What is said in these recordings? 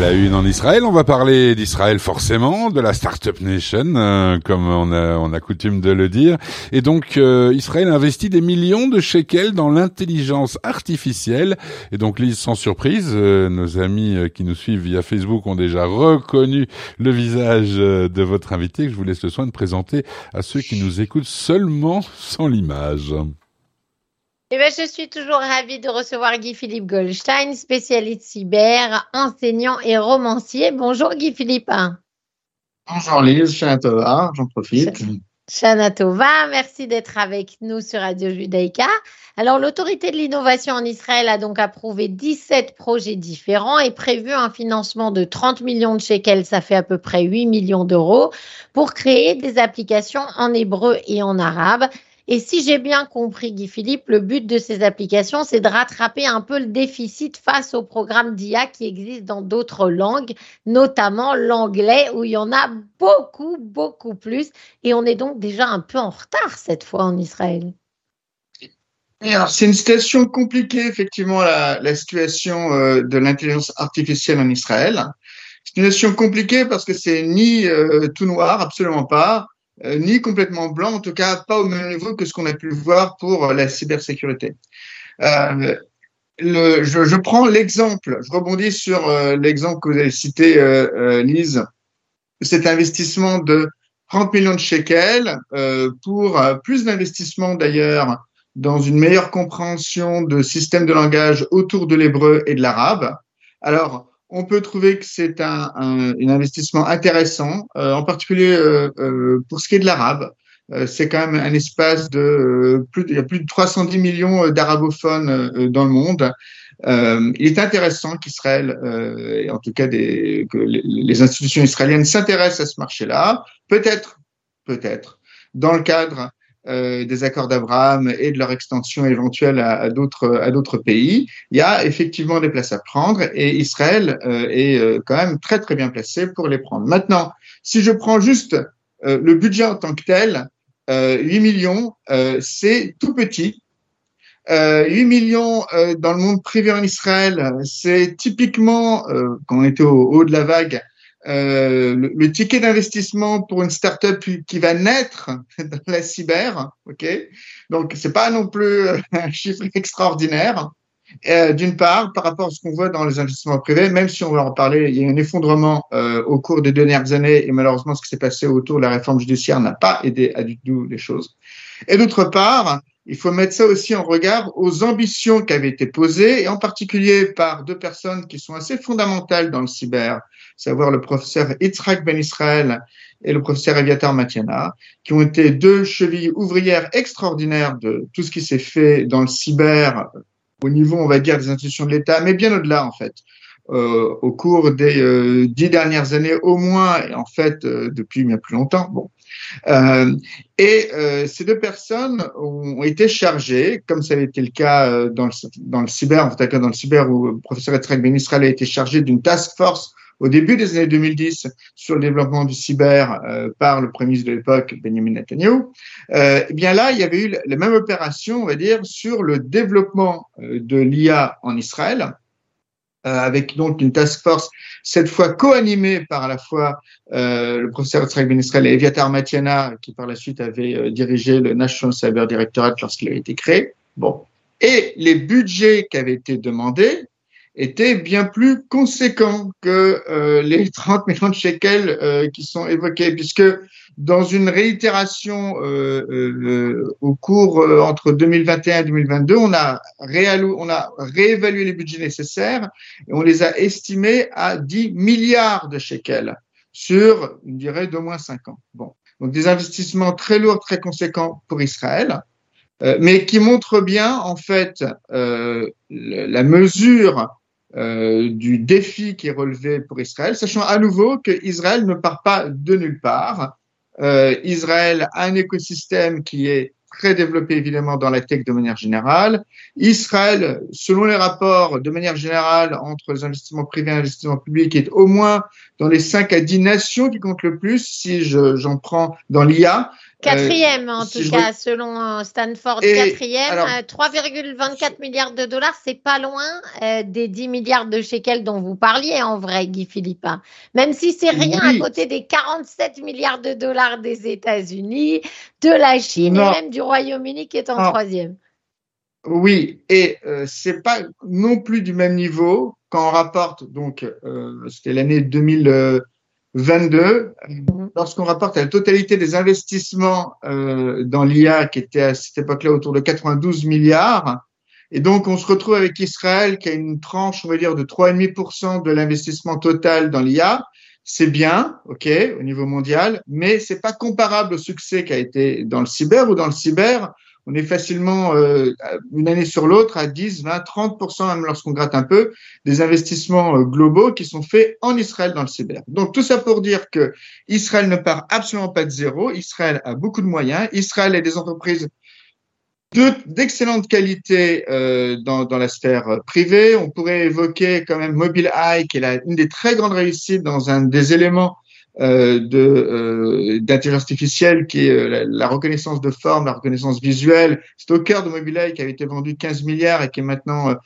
la une en Israël. On va parler d'Israël forcément, de la Startup Nation, comme on a coutume de le dire. Et donc, Israël investit des millions de shekels dans l'intelligence artificielle. Et donc, Lise, sans surprise, nos amis qui nous suivent via Facebook ont déjà reconnu le visage de votre invité, que je vous laisse le soin de présenter à ceux qui nous écoutent seulement sans l'image. Eh bien, je suis toujours ravie de recevoir Guy-Philippe Goldstein, spécialiste cyber, enseignant et romancier. Bonjour Guy-Philippe. Bonjour Lise, Shana Tova, j'en profite. Shana Tova, merci d'être avec nous sur Radio Judaïka. Alors, l'autorité de l'innovation en Israël a donc approuvé 17 projets différents et prévu un financement de 30 millions de shekels, ça fait à peu près 8 millions d'euros, pour créer des applications en hébreu et en arabe. Et si j'ai bien compris, Guy-Philippe, le but de ces applications, c'est de rattraper un peu le déficit face aux programmes d'IA qui existent dans d'autres langues, notamment l'anglais, où il y en a beaucoup plus. Et on est donc déjà un peu en retard cette fois en Israël. Et alors, c'est une situation compliquée, effectivement, la situation de l'intelligence artificielle en Israël. C'est une situation compliquée parce que c'est ni tout noir, absolument pas, ni complètement blanc, en tout cas pas au même niveau que ce qu'on a pu voir pour la cybersécurité. Je prends l'exemple, je rebondis sur l'exemple que vous avez cité, Lise, cet investissement de 30 millions de shekels pour plus d'investissement d'ailleurs dans une meilleure compréhension de systèmes de langage autour de l'hébreu et de l'arabe. Alors, on peut trouver que c'est un investissement intéressant, en particulier pour ce qui est de l'arabe. C'est quand même un espace de il y a plus de 310 millions d'arabophones dans le monde. Il est intéressant qu'Israël, et en tout cas que les institutions israéliennes s'intéressent à ce marché-là. Peut-être, dans le cadre des accords d'Abraham et de leur extension éventuelle à d'autres pays, il y a effectivement des places à prendre et Israël est quand même très très bien placé pour les prendre. Maintenant, si je prends juste le budget en tant que tel, 8 millions, c'est tout petit. 8 millions dans le monde privé en Israël, c'est typiquement, quand on était au haut de la vague, le ticket d'investissement pour une start-up qui va naître dans la cyber, ok. Donc c'est pas non plus un chiffre extraordinaire. D'une part, par rapport à ce qu'on voit dans les investissements privés, même si on va en parler, il y a eu un effondrement au cours des dernières années et malheureusement ce qui s'est passé autour de la réforme judiciaire n'a pas aidé à du tout les choses. Et d'autre part, il faut mettre ça aussi en regard aux ambitions qui avaient été posées, et en particulier par deux personnes qui sont assez fondamentales dans le cyber, savoir le professeur Yitzhak Ben Israël et le professeur Eviatar Matiana, qui ont été deux chevilles ouvrières extraordinaires de tout ce qui s'est fait dans le cyber au niveau, on va dire, des institutions de l'État, mais bien au-delà, en fait. Au cours des 10 dernières années au moins, et en fait, depuis bien plus longtemps. Bon. Ces deux personnes ont été chargées, comme ça avait été le cas dans le cyber, en tout cas dans le cyber où le professeur Yitzhak Ben Israël a été chargé d'une task force au début des années 2010 sur le développement du cyber par le premier ministre de l'époque, Benjamin Netanyahu. Eh bien là, il y avait eu la même opération, on va dire, sur le développement de l'IA en Israël, avec donc une task force, cette fois co-animée par à la fois le professeur Yitzhak Ben Israël et Eviatar Matiana, qui par la suite avait dirigé le National Cyber Directorate lorsqu'il a été créé. Bon. Et les budgets qui avaient été demandés étaient bien plus conséquents que les 30 millions de shekels qui sont évoqués, puisque dans une réitération au cours entre 2021 et 2022, on a réévalué les budgets nécessaires et on les a estimés à 10 milliards de shekels sur une durée d'au moins 5 ans. Bon, donc des investissements très lourds, très conséquents pour Israël, mais qui montrent bien en fait la mesure du défi qui est relevé pour Israël, sachant à nouveau que Israël ne part pas de nulle part. Israël a un écosystème qui est très développé évidemment dans la tech de manière générale. Israël, selon les rapports de manière générale entre les investissements privés et les investissements publics, est au moins dans les 5 à 10 nations qui comptent le plus, si j'en prends dans l'IA, Quatrième, en tout cas, selon Stanford, quatrième. 3,24 milliards de dollars, c'est pas loin des 10 milliards de shekels dont vous parliez, en vrai, Guy Philippa. Même si c'est rien à côté des 47 milliards de dollars des États-Unis, de la Chine et même du Royaume-Uni qui est en troisième. Oui, et c'est pas non plus du même niveau quand on rapporte, donc c'était l'année 2022, lorsqu'on rapporte la totalité des investissements dans l'IA qui était à cette époque-là autour de 92 milliards, et donc on se retrouve avec Israël qui a une tranche, on va dire, de 3,5% de l'investissement total dans l'IA. C'est bien, ok, au niveau mondial, mais c'est pas comparable au succès qui a été dans le cyber ou dans le cyber. On est facilement, une année sur l'autre, à 10, 20, 30%, même lorsqu'on gratte un peu, des investissements globaux qui sont faits en Israël dans le cyber. Donc, tout ça pour dire que Israël ne part absolument pas de zéro. Israël a beaucoup de moyens. Israël a des entreprises d'excellente qualité dans la sphère privée. On pourrait évoquer quand même Mobileye, qui est une des très grandes réussites dans un des éléments d'intelligence artificielle qui est la reconnaissance de forme, la reconnaissance visuelle. C'est au cœur de Mobileye qui avait été vendu 15 milliards et qui est maintenant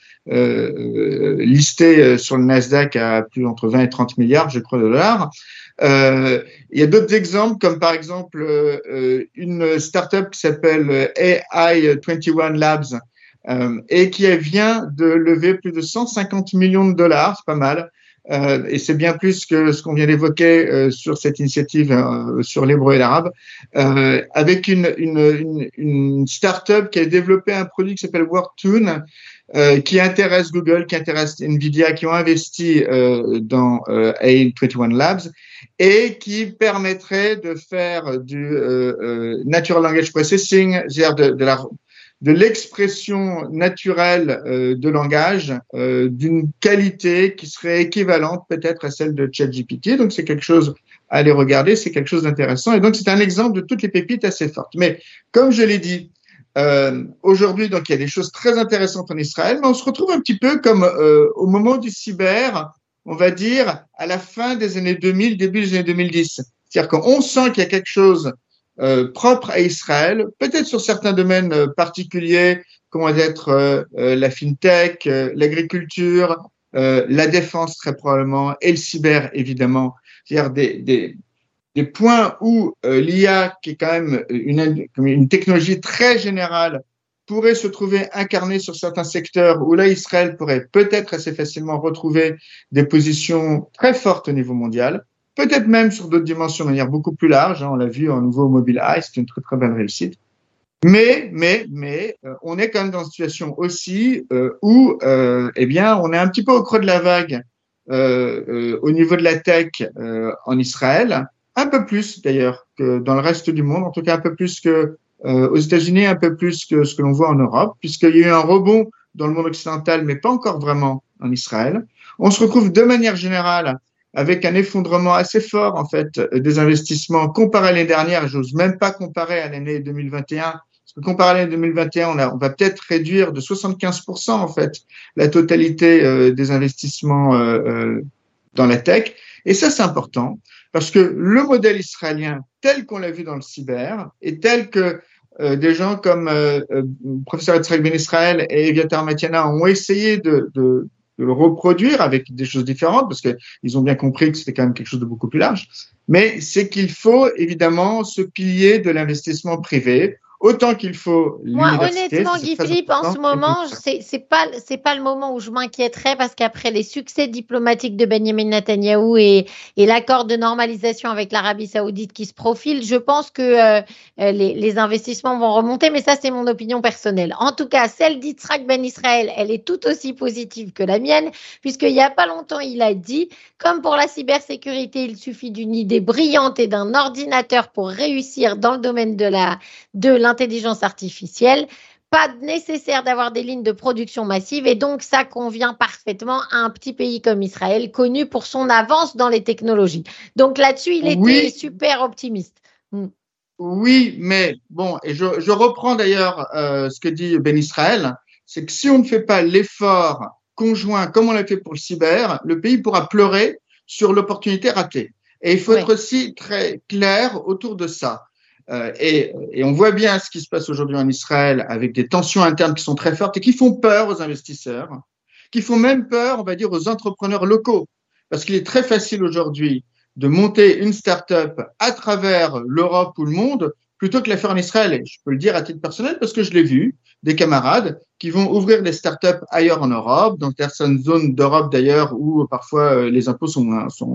listé sur le Nasdaq à plus entre 20 et 30 milliards, je crois, de dollars. Il y a d'autres exemples, comme par exemple une startup qui s'appelle AI21 Labs et qui vient de lever plus de 150 millions de dollars, c'est pas mal. Et c'est bien plus que ce qu'on vient d'évoquer sur cette initiative sur l'hébreu et l'arabe, avec une start-up qui a développé un produit qui s'appelle WorkTune, qui intéresse Google, qui intéresse Nvidia, qui ont investi dans A21 Labs et qui permettrait de faire du Natural Language Processing, c'est-à-dire de l'expression naturelle de langage d'une qualité qui serait équivalente peut-être à celle de ChatGPT. Donc, c'est quelque chose à aller regarder, c'est quelque chose d'intéressant. Et donc, c'est un exemple de toutes les pépites assez fortes. Mais comme je l'ai dit, aujourd'hui, donc il y a des choses très intéressantes en Israël, mais on se retrouve un petit peu comme au moment du cyber, on va dire à la fin des années 2000, début des années 2010. C'est-à-dire qu'on sent qu'il y a quelque chose propre à Israël, peut-être sur certains domaines particuliers, comment être la fintech, l'agriculture, la défense très probablement, et le cyber évidemment. C'est-à-dire des points où l'IA, qui est quand même une technologie très générale, pourrait se trouver incarnée sur certains secteurs où là, Israël pourrait peut-être assez facilement retrouver des positions très fortes au niveau mondial. Peut-être même sur d'autres dimensions de manière beaucoup plus large. On l'a vu en nouveau Mobileye, c'est une très très belle réussite. Mais on est quand même dans une situation aussi où eh bien on est un petit peu au creux de la vague au niveau de la tech en Israël, un peu plus d'ailleurs que dans le reste du monde, en tout cas un peu plus que aux États-Unis, un peu plus que ce que l'on voit en Europe, puisqu'il y a eu un rebond dans le monde occidental, mais pas encore vraiment en Israël. On se retrouve de manière générale avec un effondrement assez fort, en fait, des investissements comparé à l'année dernière. J'ose même pas comparer à l'année 2021. Parce que comparé à l'année 2021, on va peut-être réduire de 75%, en fait, la totalité des investissements dans la tech. Et ça, c'est important. Parce que le modèle israélien, tel qu'on l'a vu dans le cyber, et tel que des gens comme professeur Yitzhak Ben Israël et Eviatar Matiana ont essayé de le reproduire avec des choses différentes, parce qu'ils ont bien compris que c'était quand même quelque chose de beaucoup plus large. Mais c'est qu'il faut évidemment ce pilier de l'investissement privé, autant qu'il faut l'université. Moi, honnêtement, Guy Philippe, en ce moment, c'est pas le moment où je m'inquiéterais parce qu'après les succès diplomatiques de Benjamin Netanyahou et l'accord de normalisation avec l'Arabie Saoudite qui se profile, je pense que les investissements vont remonter, mais ça, c'est mon opinion personnelle. En tout cas, celle d'Yitzhak Ben Israël, elle est tout aussi positive que la mienne, puisqu'il y a pas longtemps, il a dit, comme pour la cybersécurité, il suffit d'une idée brillante et d'un ordinateur pour réussir dans le domaine de l'intelligence artificielle, pas nécessaire d'avoir des lignes de production massive et donc ça convient parfaitement à un petit pays comme Israël, connu pour son avance dans les technologies. Donc là-dessus, il était super optimiste. Oui, mais bon, et je reprends d'ailleurs ce que dit Ben Israël, c'est que si on ne fait pas l'effort conjoint comme on l'a fait pour le cyber, le pays pourra pleurer sur l'opportunité ratée. Et il faut être aussi très clair autour de ça. Et on voit bien ce qui se passe aujourd'hui en Israël avec des tensions internes qui sont très fortes et qui font peur aux investisseurs, qui font même peur, on va dire, aux entrepreneurs locaux. Parce qu'il est très facile aujourd'hui de monter une start-up à travers l'Europe ou le monde plutôt que la faire en Israël. Et je peux le dire à titre personnel parce que je l'ai vu, des camarades qui vont ouvrir des start-up ailleurs en Europe, dans certaines zones d'Europe d'ailleurs où parfois les impôts sont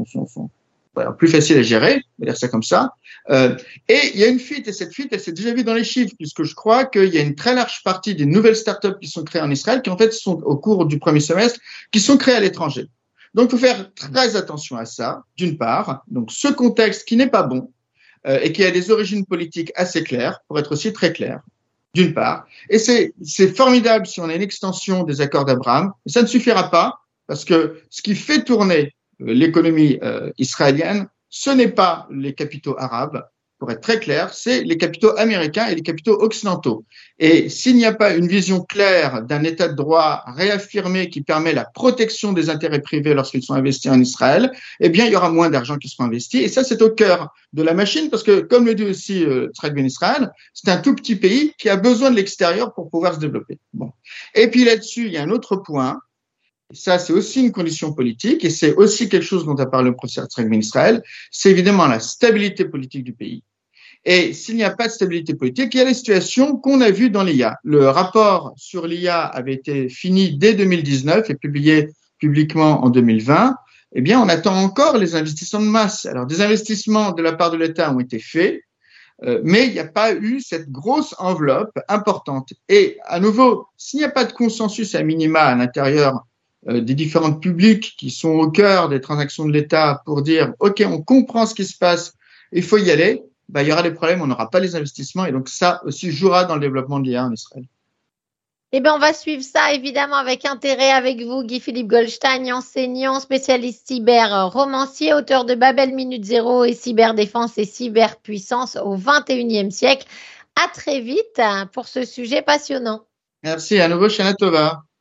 plus faciles à gérer, on va dire ça comme ça. Et il y a une fuite, et cette fuite, elle s'est déjà vue dans les chiffres, puisque je crois qu'il y a une très large partie des nouvelles start-up qui sont créées en Israël, qui en fait sont au cours du premier semestre, qui sont créées à l'étranger. Donc, il faut faire très attention à ça, d'une part. Donc, ce contexte qui n'est pas bon et qui a des origines politiques assez claires, pour être aussi très clair, d'une part. Et c'est formidable si on a une extension des accords d'Abraham, mais ça ne suffira pas, parce que ce qui fait tourner l'économie israélienne, ce n'est pas les capitaux arabes, pour être très clair, c'est les capitaux américains et les capitaux occidentaux. Et s'il n'y a pas une vision claire d'un état de droit réaffirmé qui permet la protection des intérêts privés lorsqu'ils sont investis en Israël, eh bien, il y aura moins d'argent qui sera investi. Et ça, c'est au cœur de la machine parce que, comme le dit aussi Yitzhak Ben Israël, c'est un tout petit pays qui a besoin de l'extérieur pour pouvoir se développer. Bon. Et puis là-dessus, il y a un autre point. Ça, c'est aussi une condition politique et c'est aussi quelque chose dont a parlé le professeur Yitzhak Ben Israël, c'est évidemment la stabilité politique du pays. Et s'il n'y a pas de stabilité politique, il y a les situations qu'on a vues dans l'IA. Le rapport sur l'IA avait été fini dès 2019 et publié publiquement en 2020. Eh bien, on attend encore les investissements de masse. Alors, des investissements de la part de l'État ont été faits, mais il n'y a pas eu cette grosse enveloppe importante. Et à nouveau, s'il n'y a pas de consensus à minima à l'intérieur des différents publics qui sont au cœur des transactions de l'État pour dire « OK, on comprend ce qui se passe, il faut y aller », il y aura des problèmes, on n'aura pas les investissements et donc ça aussi jouera dans le développement de l'IA en Israël. Eh bien, on va suivre ça évidemment avec intérêt avec vous, Guy-Philippe Goldstein, enseignant, spécialiste cyber, romancier, auteur de Babel Minute Zéro et cyberdéfense et cyberpuissance au XXIe siècle. À très vite pour ce sujet passionnant. Merci, à nouveau, Shana Tova.